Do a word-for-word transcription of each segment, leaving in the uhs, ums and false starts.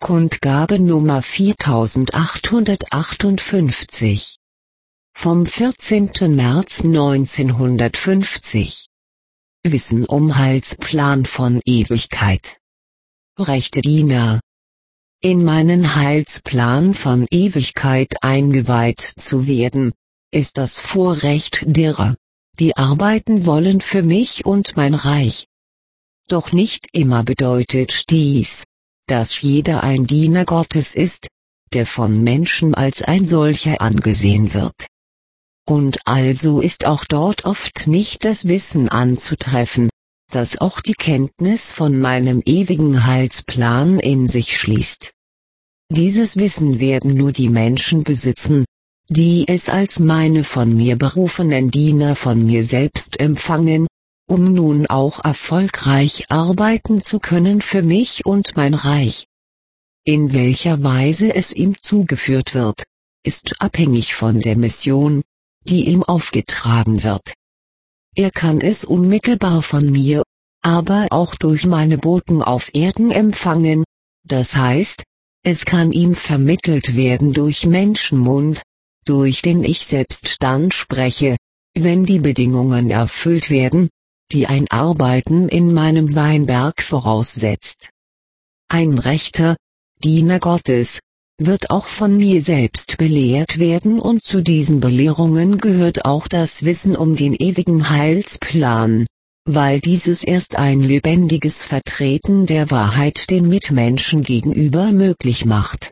Kundgabe Nummer viertausendachthundertachtundfünfzig vom vierzehnten März neunzehnhundertfünfzig. Wissen um Heilsplan von Ewigkeit. Rechte Diener. In meinen Heilsplan von Ewigkeit eingeweiht zu werden, ist das Vorrecht derer, die arbeiten wollen für mich und mein Reich. Doch nicht immer bedeutet dies, dass jeder ein Diener Gottes ist, der von Menschen als ein solcher angesehen wird. Und also ist auch dort oft nicht das Wissen anzutreffen, das auch die Kenntnis von meinem ewigen Heilsplan in sich schließt. Dieses Wissen werden nur die Menschen besitzen, die es als meine von mir berufenen Diener von mir selbst empfangen, um nun auch erfolgreich arbeiten zu können für mich und mein Reich. In welcher Weise es ihm zugeführt wird, ist abhängig von der Mission, die ihm aufgetragen wird. Er kann es unmittelbar von mir, aber auch durch meine Boten auf Erden empfangen, das heißt, es kann ihm vermittelt werden durch Menschenmund, durch den ich selbst dann spreche, wenn die Bedingungen erfüllt werden, die ein Arbeiten in meinem Weinberg voraussetzt. Ein rechter Diener Gottes wird auch von mir selbst belehrt werden, und zu diesen Belehrungen gehört auch das Wissen um den ewigen Heilsplan, weil dieses erst ein lebendiges Vertreten der Wahrheit den Mitmenschen gegenüber möglich macht.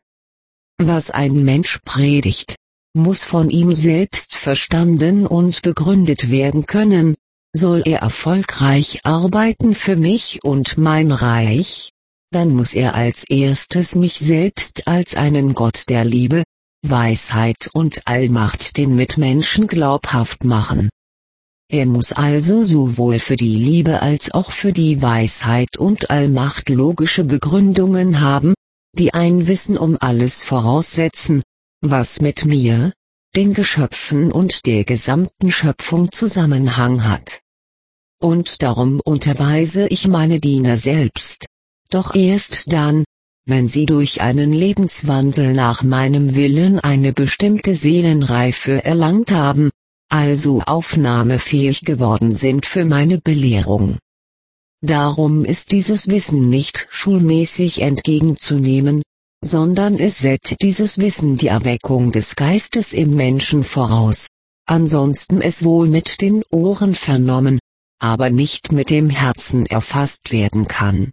Was ein Mensch predigt, muss von ihm selbst verstanden und begründet werden können. Soll er erfolgreich arbeiten für mich und mein Reich, dann muss er als erstes mich selbst als einen Gott der Liebe, Weisheit und Allmacht den Mitmenschen glaubhaft machen. Er muss also sowohl für die Liebe als auch für die Weisheit und Allmacht logische Begründungen haben, die ein Wissen um alles voraussetzen, was mit mir, den Geschöpfen und der gesamten Schöpfung Zusammenhang hat. Und darum unterweise ich meine Diener selbst, doch erst dann, wenn sie durch einen Lebenswandel nach meinem Willen eine bestimmte Seelenreife erlangt haben, also aufnahmefähig geworden sind für meine Belehrung. Darum ist dieses Wissen nicht schulmäßig entgegenzunehmen, sondern es setzt dieses Wissen die Erweckung des Geistes im Menschen voraus, ansonsten es wohl mit den Ohren vernommen, aber nicht mit dem Herzen erfasst werden kann.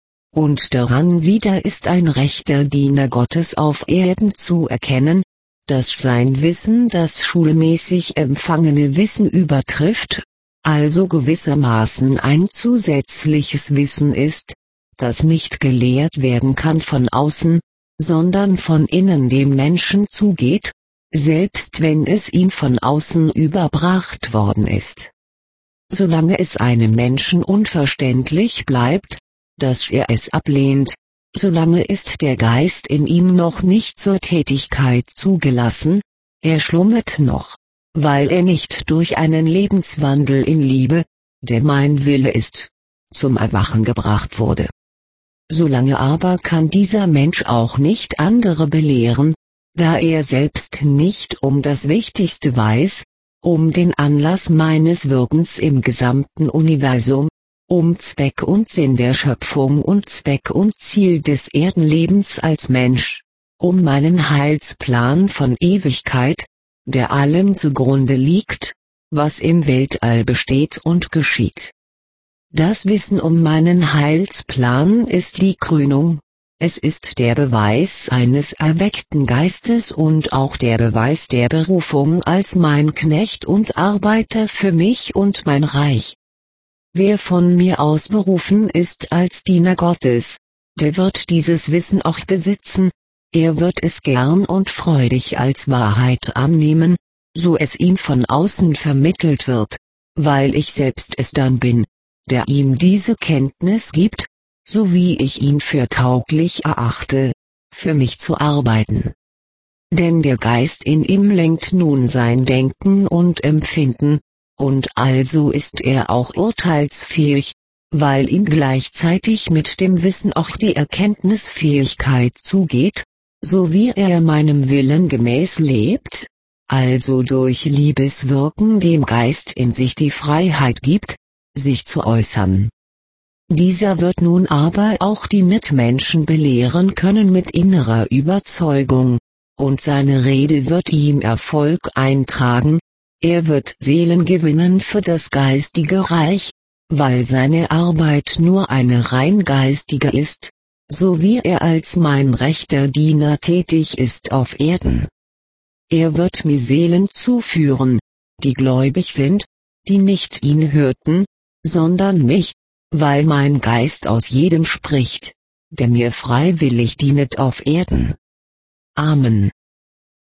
Und daran wieder ist ein rechter Diener Gottes auf Erden zu erkennen, dass sein Wissen das schulmäßig empfangene Wissen übertrifft, also gewissermaßen ein zusätzliches Wissen ist, das nicht gelehrt werden kann von außen, sondern von innen dem Menschen zugeht, selbst wenn es ihm von außen überbracht worden ist. Solange es einem Menschen unverständlich bleibt, dass er es ablehnt, solange ist der Geist in ihm noch nicht zur Tätigkeit zugelassen, er schlummert noch, weil er nicht durch einen Lebenswandel in Liebe, der mein Wille ist, zum Erwachen gebracht wurde. Solange aber kann dieser Mensch auch nicht andere belehren, da er selbst nicht um das Wichtigste weiß, um den Anlass meines Wirkens im gesamten Universum, um Zweck und Sinn der Schöpfung und Zweck und Ziel des Erdenlebens als Mensch, um meinen Heilsplan von Ewigkeit, der allem zugrunde liegt, was im Weltall besteht und geschieht. Das Wissen um meinen Heilsplan ist die Krönung, es ist der Beweis eines erweckten Geistes und auch der Beweis der Berufung als mein Knecht und Arbeiter für mich und mein Reich. Wer von mir aus berufen ist als Diener Gottes, der wird dieses Wissen auch besitzen, er wird es gern und freudig als Wahrheit annehmen, so es ihm von außen vermittelt wird, weil ich selbst es dann bin, der ihm diese Kenntnis gibt, so wie ich ihn für tauglich erachte, für mich zu arbeiten. Denn der Geist in ihm lenkt nun sein Denken und Empfinden, und also ist er auch urteilsfähig, weil ihm gleichzeitig mit dem Wissen auch die Erkenntnisfähigkeit zugeht, so wie er meinem Willen gemäß lebt, also durch Liebeswirken dem Geist in sich die Freiheit gibt, sich zu äußern. Dieser wird nun aber auch die Mitmenschen belehren können mit innerer Überzeugung, und seine Rede wird ihm Erfolg eintragen, er wird Seelen gewinnen für das geistige Reich, weil seine Arbeit nur eine rein geistige ist, so wie er als mein rechter Diener tätig ist auf Erden. Er wird mir Seelen zuführen, die gläubig sind, die nicht ihn hörten, sondern mich, weil mein Geist aus jedem spricht, der mir freiwillig dienet auf Erden. Amen.